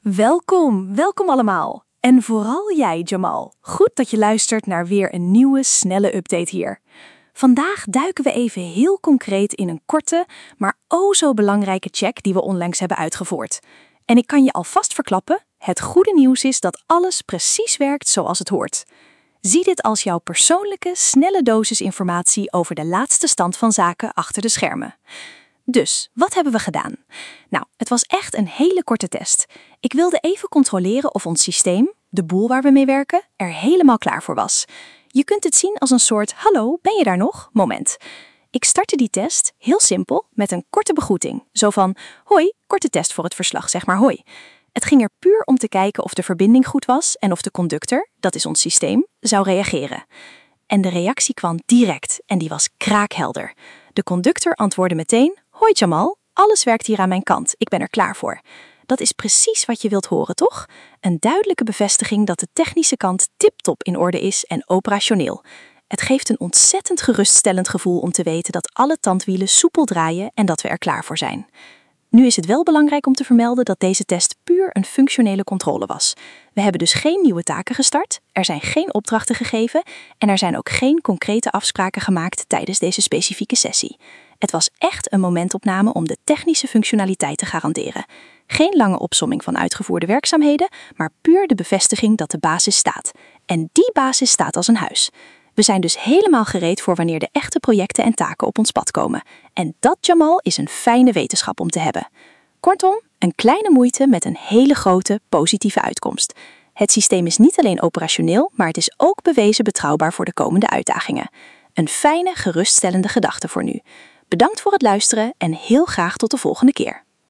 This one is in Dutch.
Welkom allemaal. En vooral jij, Jamal. Goed dat je luistert naar weer een nieuwe, snelle update hier. Vandaag duiken we even heel concreet in een korte, maar zo belangrijke check die we onlangs hebben uitgevoerd. En ik kan je alvast verklappen, het goede nieuws is dat alles precies werkt zoals het hoort. Zie dit als jouw persoonlijke, snelle dosis informatie over de laatste stand van zaken achter de schermen. Dus, wat hebben we gedaan? Nou, het was echt een hele korte test. Ik wilde even controleren of ons systeem, de boel waar we mee werken, er helemaal klaar voor was. Je kunt het zien als een soort hallo, ben je daar nog? Moment. Ik startte die test, heel simpel, met een korte begroeting. Zo van, hoi, korte test voor het verslag, zeg maar hoi. Het ging er puur om te kijken of de verbinding goed was en of de conductor, dat is ons systeem, zou reageren. En de reactie kwam direct en die was kraakhelder. De conductor antwoordde meteen, hoi Jamal, alles werkt hier aan mijn kant, ik ben er klaar voor. Dat is precies wat je wilt horen, toch? Een duidelijke bevestiging dat de technische kant tip-top in orde is en operationeel. Het geeft een ontzettend geruststellend gevoel om te weten dat alle tandwielen soepel draaien en dat we er klaar voor zijn. Nu is het wel belangrijk om te vermelden dat deze test puur een functionele controle was. We hebben dus geen nieuwe taken gestart, er zijn geen opdrachten gegeven en er zijn ook geen concrete afspraken gemaakt tijdens deze specifieke sessie. Het was echt een momentopname om de technische functionaliteit te garanderen. Geen lange opsomming van uitgevoerde werkzaamheden, maar puur de bevestiging dat de basis staat. En die basis staat als een huis. We zijn dus helemaal gereed voor wanneer de echte projecten en taken op ons pad komen. En dat, Jamal, is een fijne wetenschap om te hebben. Kortom, een kleine moeite met een hele grote, positieve uitkomst. Het systeem is niet alleen operationeel, maar het is ook bewezen betrouwbaar voor de komende uitdagingen. Een fijne, geruststellende gedachte voor nu. Bedankt voor het luisteren en heel graag tot de volgende keer.